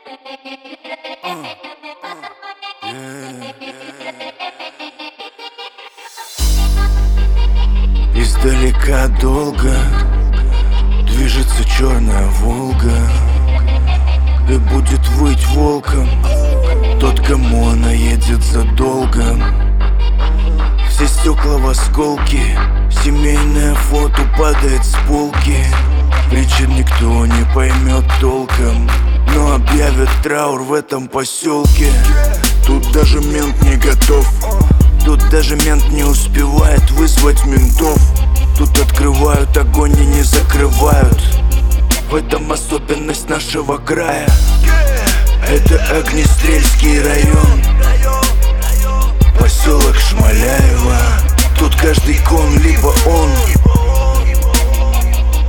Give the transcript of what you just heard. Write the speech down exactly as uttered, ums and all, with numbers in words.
Издалека долго движется черная Волга, и будет выть волком тот, кому она едет задолго. Все стекла в осколки, семейное фото падает с полки. Причин никто не поймет толком, но объявят траур в этом поселке. Тут даже мент не готов, тут даже мент не успевает вызвать ментов. Тут открывают огонь и не закрывают. В этом особенность нашего края. Это Огнестрельский район, поселок Шмаляева. Тут каждый кон либо он